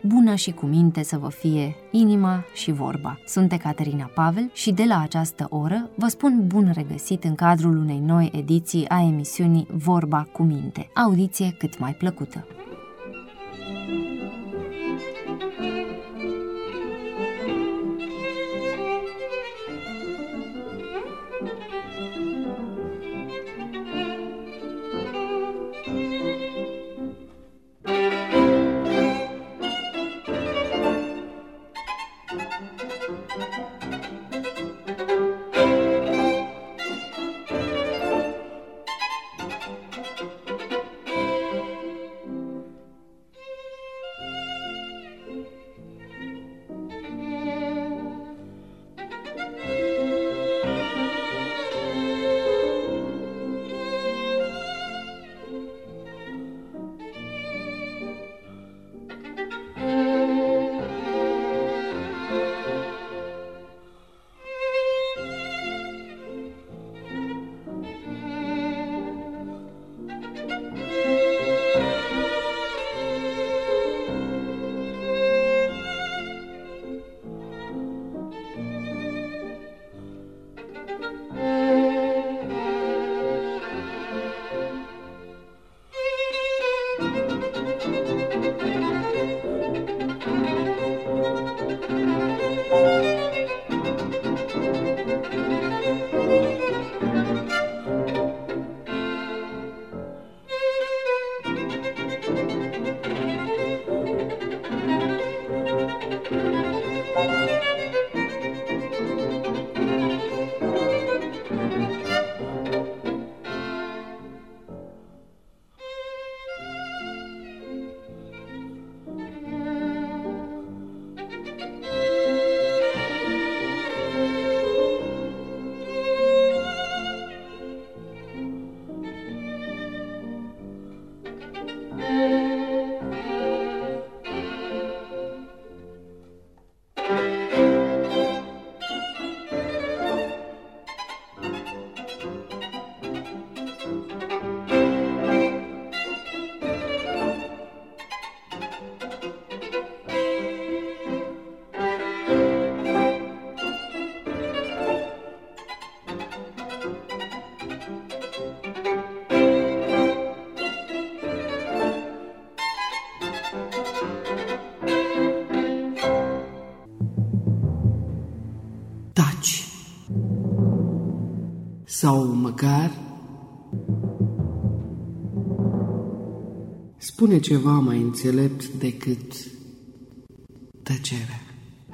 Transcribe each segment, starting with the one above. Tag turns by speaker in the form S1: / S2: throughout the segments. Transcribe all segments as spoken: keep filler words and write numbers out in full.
S1: bună și cu minte să vă fie inima și vorba. Sunt Ecaterina Pavel și de la această oră vă spun bun regăsit în cadrul unei noi ediții a emisiunii Vorba cu minte. Audiție cât mai plăcută!
S2: Sau măcar spune ceva mai înțelept decât tăcerea.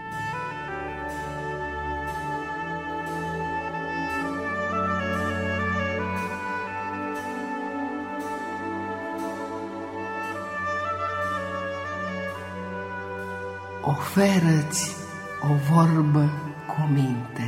S2: Oferă-ți o vorbă cu minte.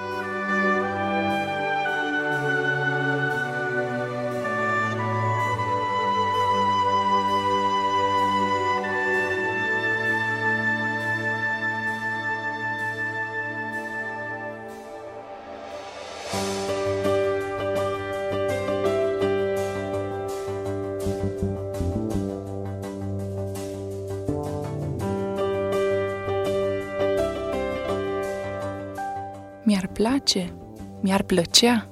S3: Mi-ar place, mi-ar plăcea.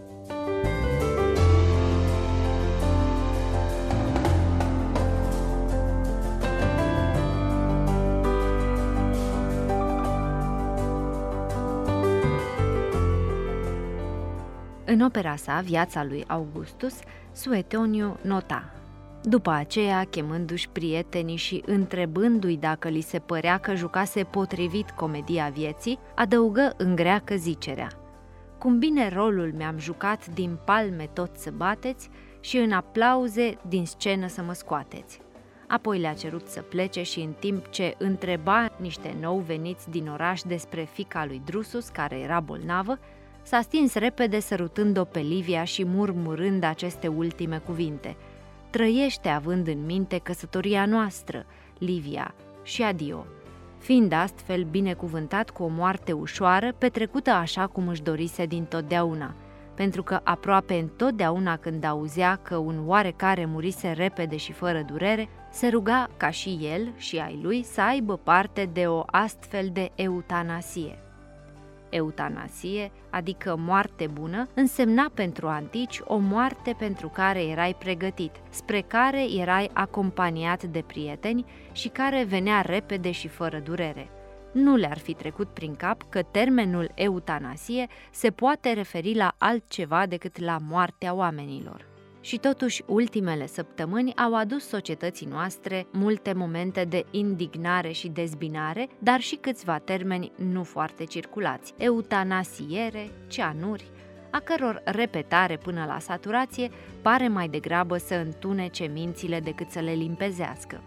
S1: În opera sa, Viața lui Augustus, Suetoniu nota: după aceea, chemându-și prietenii și întrebându-i dacă li se părea că jucase potrivit comedia vieții, adăugă în greacă zicerea: cum bine rolul mi-am jucat, din palme tot să bateți și în aplauze din scenă să mă scoateți. Apoi le-a cerut să plece și în timp ce întreba niște nou veniți din oraș despre fiica lui Drusus, care era bolnavă, s-a stins repede sărutând-o pe Livia și murmurând aceste ultime cuvinte: trăiește având în minte căsătoria noastră, Livia, și adio, fiind astfel binecuvântat cu o moarte ușoară, petrecută așa cum își dorise dintotdeauna, pentru că aproape întotdeauna când auzea că un oarecare murise repede și fără durere, se ruga ca și el și ai lui să aibă parte de o astfel de eutanasie. Eutanasie, adică moarte bună, însemna pentru antici o moarte pentru care erai pregătit, spre care erai acompaniat de prieteni și care venea repede și fără durere. Nu le-ar fi trecut prin cap că termenul eutanasie se poate referi la altceva decât la moartea oamenilor. Și totuși, ultimele săptămâni au adus societății noastre multe momente de indignare și dezbinare, dar și câțiva termeni nu foarte circulați: eutanasiere, cianuri, a căror repetare până la saturație pare mai degrabă să întunece mințile decât să le limpezească.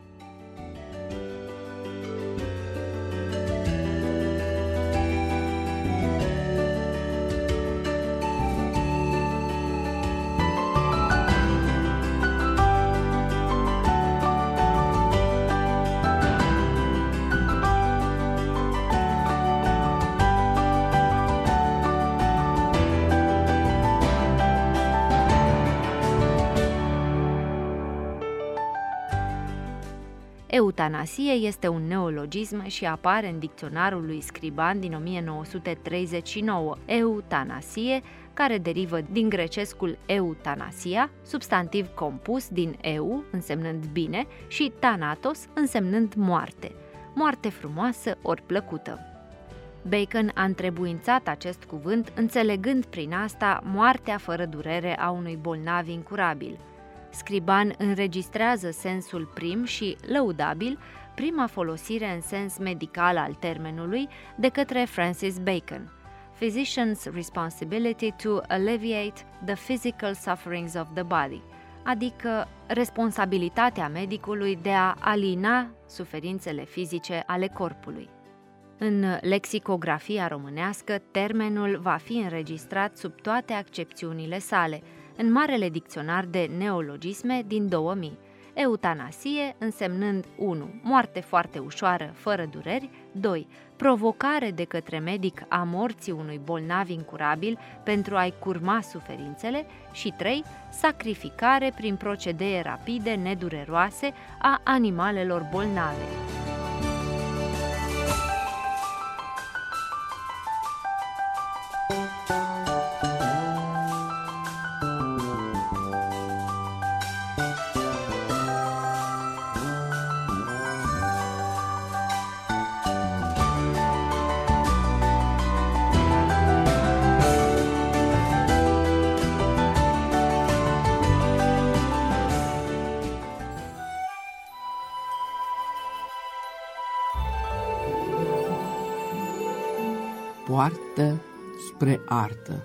S1: Eutanasie este un neologism și apare în dicționarul lui Scriban din o mie nouă sute treizeci și nouă, eutanasie, care derivă din grecescul eutanasia, substantiv compus din eu, însemnând bine, și thanatos, însemnând moarte, moarte frumoasă ori plăcută. Bacon a întrebuințat acest cuvânt, înțelegând prin asta moartea fără durere a unui bolnav incurabil. Scriban înregistrează sensul prim și lăudabil, prima folosire în sens medical al termenului de către Francis Bacon, Physician's responsibility to alleviate the physical sufferings of the body, adică responsabilitatea medicului de a alina suferințele fizice ale corpului. În lexicografia românească, termenul va fi înregistrat sub toate accepțiunile sale, în Marele Dicționar de Neologisme din două mii, eutanasie însemnând unu. Moarte foarte ușoară, fără dureri, doi. Provocare de către medic a morții unui bolnav incurabil pentru a-i curma suferințele și trei. Sacrificare prin procedee rapide, nedureroase a animalelor bolnave.
S2: Poartă spre artă.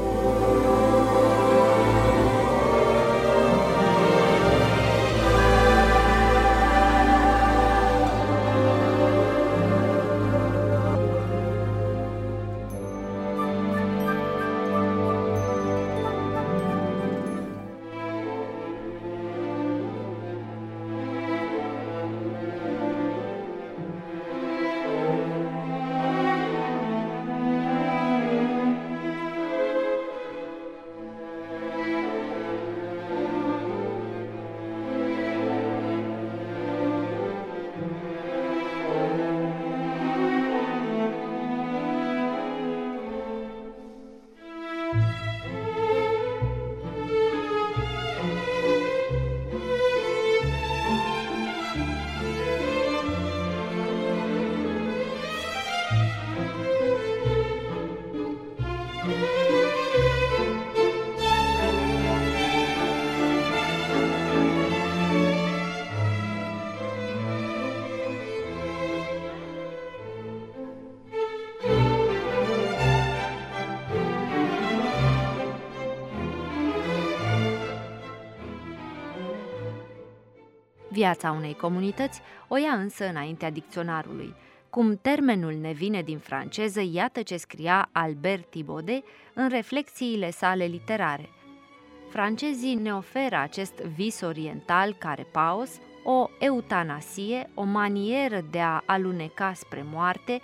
S1: Viața unei comunități o ia însă înaintea dicționarului. Cum termenul ne vine din franceză, iată ce scria Albert Thibaudet în reflexiile sale literare. Francezii ne oferă acest vis oriental care paos, o eutanasie, o manieră de a aluneca spre moarte,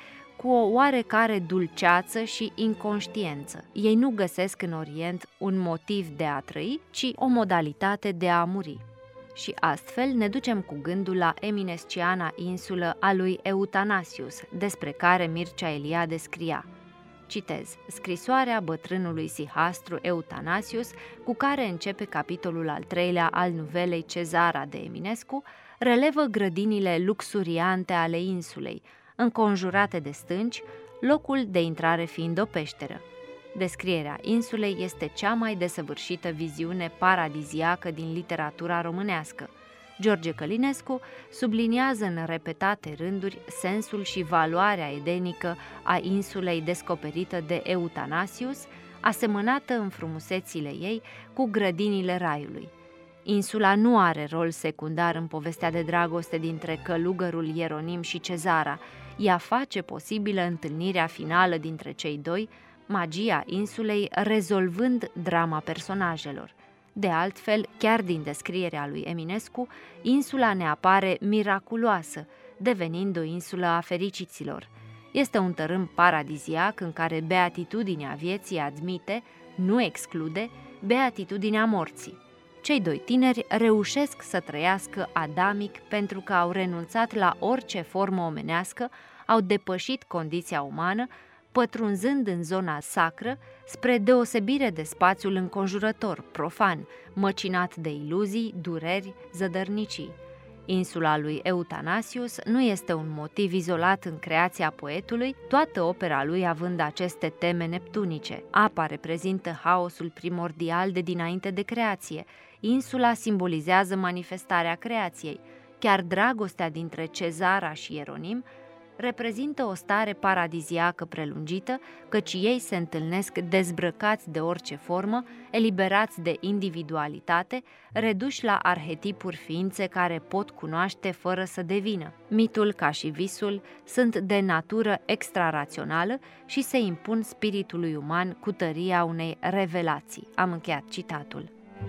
S1: cu o oarecare dulceață și inconștiență. Ei nu găsesc în Orient un motiv de a trăi, ci o modalitate de a muri. Și astfel ne ducem cu gândul la eminesciana insulă a lui Eutanasius, despre care Mircea Eliade scria. Citez, scrisoarea bătrânului sihastru Eutanasius, cu care începe capitolul al treilea al nuvelei Cezara de Eminescu, relevă grădinile luxuriante ale insulei, înconjurate de stânci, locul de intrare fiind o peșteră. Descrierea insulei este cea mai desăvârșită viziune paradiziacă din literatura românească. George Călinescu subliniază în repetate rânduri sensul și valoarea edenică a insulei descoperită de Eutanasius, asemănată în frumusețile ei cu grădinile raiului. Insula nu are rol secundar în povestea de dragoste dintre călugărul Ieronim și Cezara. Ea face posibilă întâlnirea finală dintre cei doi, magia insulei rezolvând drama personajelor. De altfel, chiar din descrierea lui Eminescu, insula ne apare miraculoasă, devenind o insulă a fericiților. Este un tărâm paradiziac în care beatitudinea vieții admite, nu exclude, beatitudinea morții. Cei doi tineri reușesc să trăiască adamic pentru că au renunțat la orice formă omenească, au depășit condiția umană, pătrunzând în zona sacră, spre deosebire de spațiul înconjurător, profan, măcinat de iluzii, dureri, zădărnicii. Insula lui Eutanasius nu este un motiv izolat în creația poetului, toată opera lui având aceste teme neptunice. Apa reprezintă haosul primordial de dinainte de creație, insula simbolizează manifestarea creației, chiar dragostea dintre Cezara și Ieronim reprezintă o stare paradiziacă prelungită, căci ei se întâlnesc dezbrăcați de orice formă, eliberați de individualitate, reduși la arhetipuri ființe care pot cunoaște fără să devină. Mitul, ca și visul, sunt de natură extrarațională și se impun spiritului uman cu tăria unei revelații. Am încheiat citatul.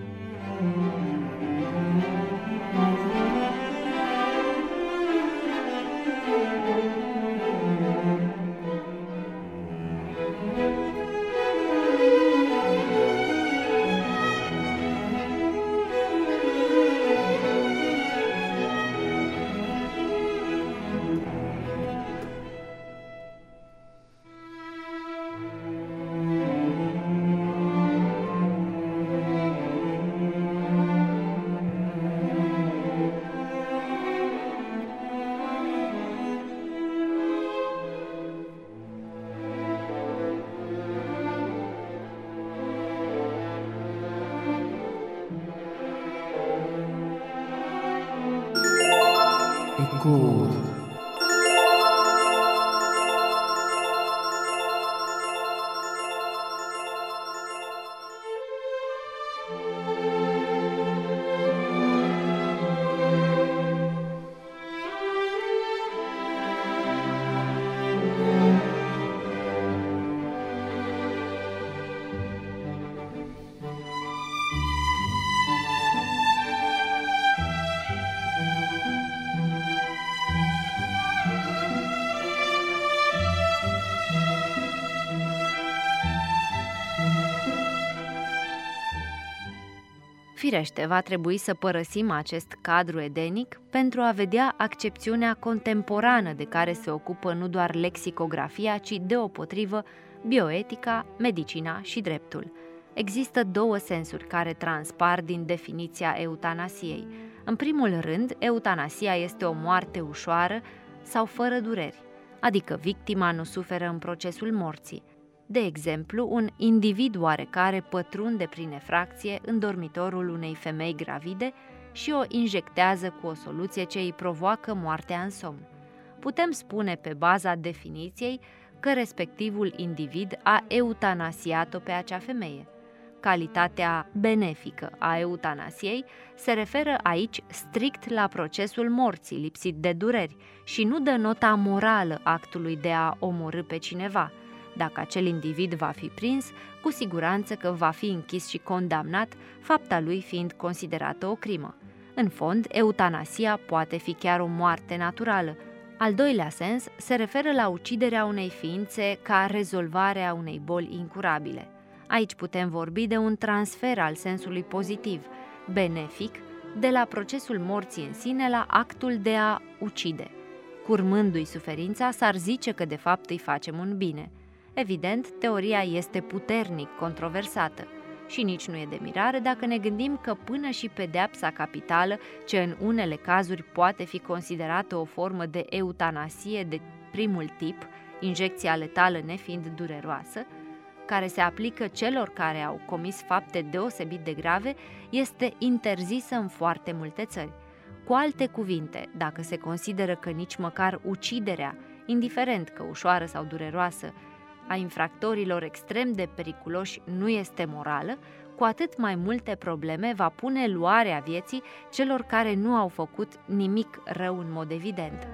S2: Ecouri.
S1: Firește, va trebui să părăsim acest cadru edenic pentru a vedea accepțiunea contemporană de care se ocupă nu doar lexicografia, ci deopotrivă bioetica, medicina și dreptul. Există două sensuri care transpar din definiția eutanasiei. În primul rând, eutanasia este o moarte ușoară sau fără dureri, adică victima nu suferă în procesul morții. De exemplu, un individ oarecare pătrunde prin efracție în dormitorul unei femei gravide și o injectează cu o soluție ce îi provoacă moartea în somn. Putem spune pe baza definiției că respectivul individ a eutanasiat-o pe acea femeie. Calitatea benefică a eutanasiei se referă aici strict la procesul morții lipsit de dureri și nu dă nota morală actului de a omorî pe cineva. Dacă acel individ va fi prins, cu siguranță că va fi închis și condamnat, fapta lui fiind considerată o crimă. În fond, eutanasia poate fi chiar o moarte naturală, Al doilea sens se referă la uciderea unei ființe ca rezolvare a unei boli incurabile. Aici putem vorbi de un transfer al sensului pozitiv, benefic, de la procesul morții în sine la actul de a ucide. Curmându-i suferința, s-ar zice că de fapt îi facem un bine. Evident, teoria este puternic controversată și nici nu e de mirare dacă ne gândim că până și pedeapsa capitală, ce în unele cazuri poate fi considerată o formă de eutanasie de primul tip, injecția letală nefiind dureroasă, care se aplică celor care au comis fapte deosebit de grave, este interzisă în foarte multe țări. Cu alte cuvinte, dacă se consideră că nici măcar uciderea, indiferent că ușoară sau dureroasă, a infractorilor extrem de periculoși nu este morală, cu atât mai multe probleme va pune luarea vieții celor care nu au făcut nimic rău în mod evident.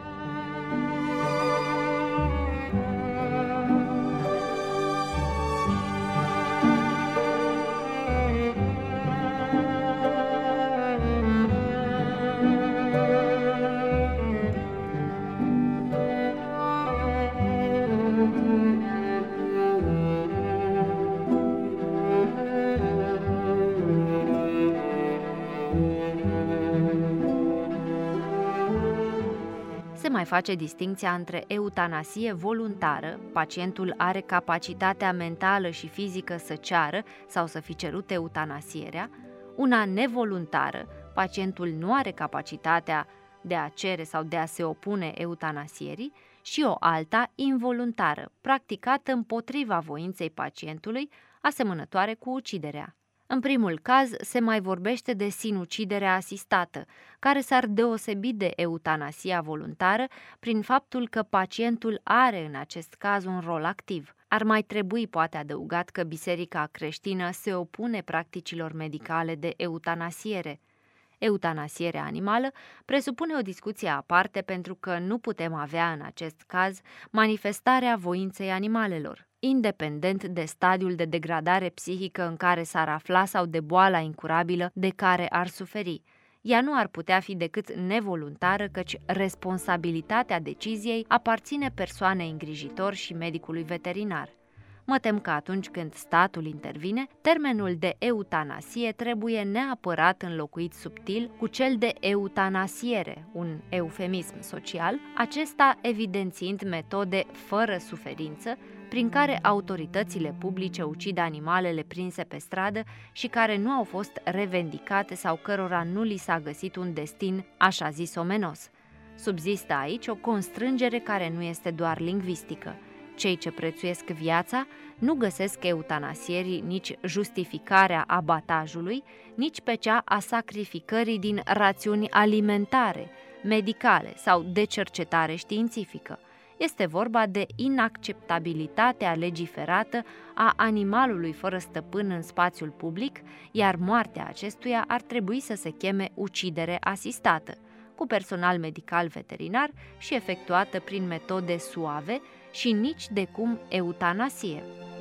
S1: Se mai face distincția între eutanasie voluntară, pacientul are capacitatea mentală și fizică să ceară sau să fi cerut eutanasierea, una nevoluntară, pacientul nu are capacitatea de a cere sau de a se opune eutanasierii, și o alta involuntară, practicată împotriva voinței pacientului, asemănătoare cu uciderea. În primul caz se mai vorbește de sinuciderea asistată, care s-ar deosebi de eutanasia voluntară prin faptul că pacientul are în acest caz un rol activ. Ar mai trebui poate adăugat că Biserica creștină se opune practicilor medicale de eutanasiere. Eutanasierea animală presupune o discuție aparte pentru că nu putem avea în acest caz manifestarea voinței animalelor, independent de stadiul de degradare psihică în care s-ar afla sau de boala incurabilă de care ar suferi. Ea nu ar putea fi decât nevoluntară, căci responsabilitatea deciziei aparține persoanei îngrijitor și medicului veterinar. Mă tem că atunci când statul intervine, termenul de eutanasie trebuie neapărat înlocuit subtil cu cel de eutanasiere, un eufemism social, acesta evidențiind metode fără suferință, prin care autoritățile publice ucid animalele prinse pe stradă și care nu au fost revendicate sau cărora nu li s-a găsit un destin așa zis omenos. Subzistă aici o constrângere care nu este doar lingvistică. Cei ce prețuiesc viața nu găsesc eutanasierii nici justificarea abatajului, nici pe cea a sacrificării din rațiuni alimentare, medicale sau de cercetare științifică. Este vorba de inacceptabilitatea legiferată a animalului fără stăpân în spațiul public, iar moartea acestuia ar trebui să se cheme ucidere asistată, cu personal medical veterinar și efectuată prin metode suave și nici de cum eutanasie.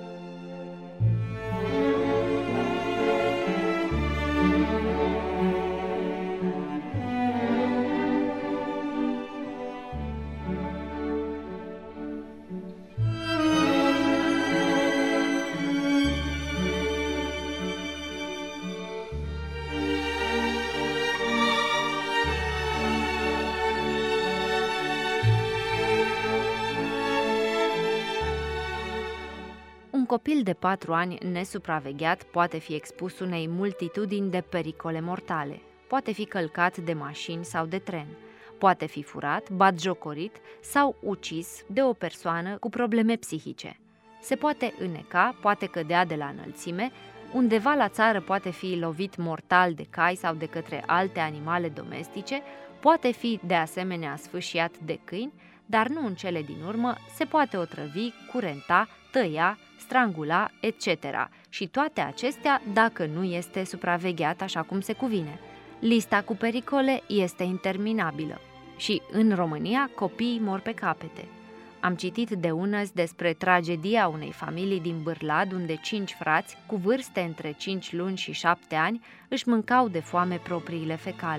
S1: Un copil de patru ani nesupravegheat poate fi expus unei multitudini de pericole mortale, poate fi călcat de mașini sau de tren, poate fi furat, batjocorit sau ucis de o persoană cu probleme psihice. Se poate îneca, poate cădea de la înălțime, undeva la țară poate fi lovit mortal de cai sau de către alte animale domestice, poate fi de asemenea sfâșiat de câini, dar nu în cele din urmă, se poate otrăvi, curenta, tăia, strangula, et cetera. Și toate acestea dacă nu este supravegheat așa cum se cuvine. Lista cu pericole este interminabilă. Și în România copiii mor pe capete. Am citit de unăzi despre tragedia unei familii din Bârlad, unde cinci frați, cu vârste între cinci luni și șapte ani, își mâncau de foame propriile fecale.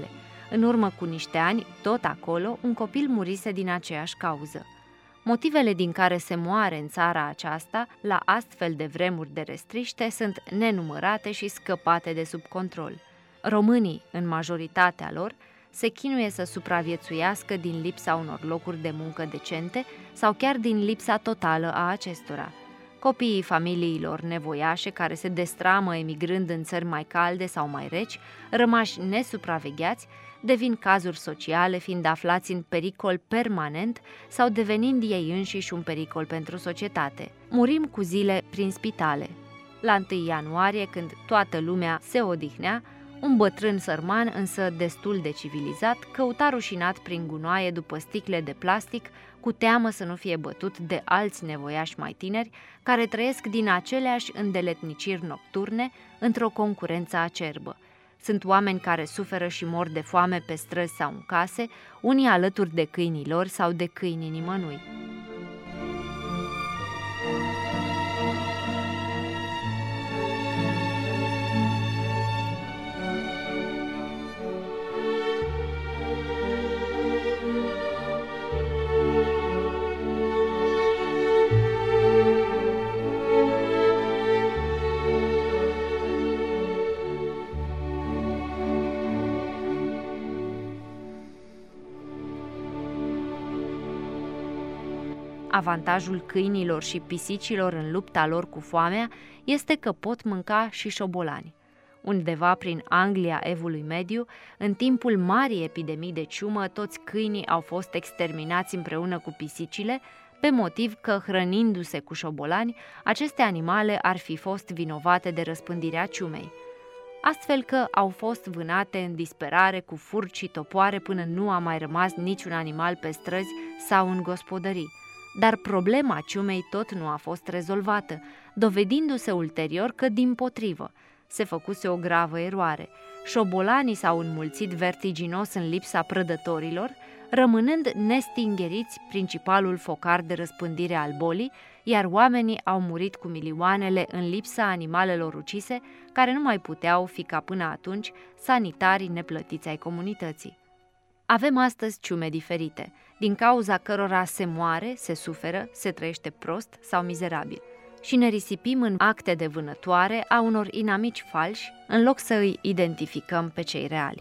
S1: În urmă cu niște ani, tot acolo, un copil murise din aceeași cauză. Motivele din care se moare în țara aceasta, la astfel de vremuri de restriște, sunt nenumărate și scăpate de sub control. Românii, în majoritatea lor, se chinuie să supraviețuiască din lipsa unor locuri de muncă decente sau chiar din lipsa totală a acestora. Copiii familiilor nevoiașe care se destramă emigrând în țări mai calde sau mai reci, rămași nesupravegheați, devin cazuri sociale, fiind aflați în pericol permanent sau devenind ei înșiși un pericol pentru societate. Murim cu zile prin spitale. La întâi ianuarie, când toată lumea se odihnea, un bătrân sărman, însă destul de civilizat, căuta rușinat prin gunoaie după sticle de plastic, cu teamă să nu fie bătut de alți nevoiași mai tineri, care trăiesc din aceleași îndeletniciri nocturne, într-o concurență acerbă. Sunt oameni care suferă și mor de foame pe străzi sau în case, unii alături de câinii lor sau de câinii nimănui. Avantajul câinilor și pisicilor în lupta lor cu foamea este că pot mânca și șobolani. Undeva prin Anglia Evului Mediu, în timpul marii epidemii de ciumă, toți câinii au fost exterminați împreună cu pisicile, pe motiv că, hrănindu-se cu șobolani, aceste animale ar fi fost vinovate de răspândirea ciumei. Astfel că au fost vânate în disperare cu furci și topoare până nu a mai rămas niciun animal pe străzi sau în gospodării. Dar problema ciumei tot nu a fost rezolvată, dovedindu-se ulterior că, dimpotrivă, se făcuse o gravă eroare. Șobolanii s-au înmulțit vertiginos în lipsa prădătorilor, rămânând nestingheriți principalul focar de răspândire al bolii, iar oamenii au murit cu milioanele în lipsa animalelor ucise, care nu mai puteau fi ca până atunci sanitarii neplătiți ai comunității. Avem astăzi ciume diferite, din cauza cărora se moare, se suferă, se trăiește prost sau mizerabil și ne risipim în acte de vânătoare a unor inamici falși, în loc să îi identificăm pe cei reali.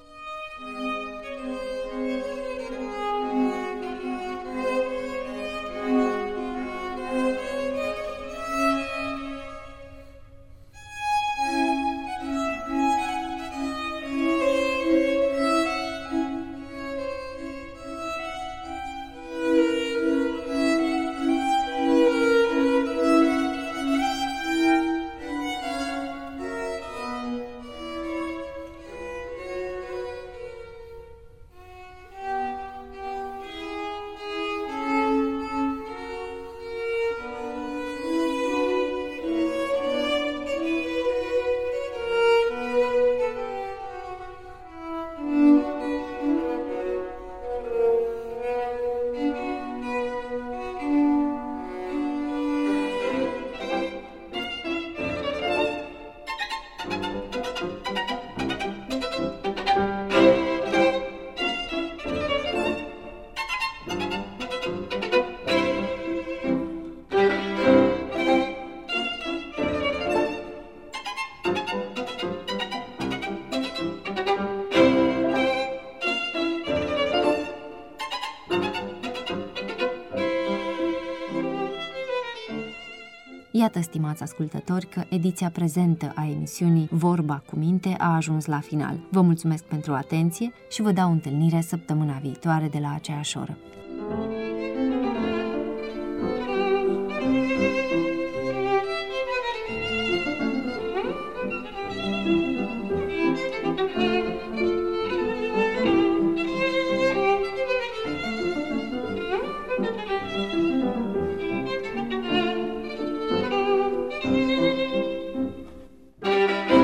S1: Iată, stimați ascultători, că ediția prezentă a emisiunii Vorba cu Minte a ajuns la final. Vă mulțumesc pentru atenție și vă dau întâlnire săptămâna viitoare de la aceeași oră.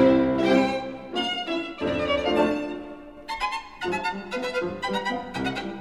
S1: Thank you.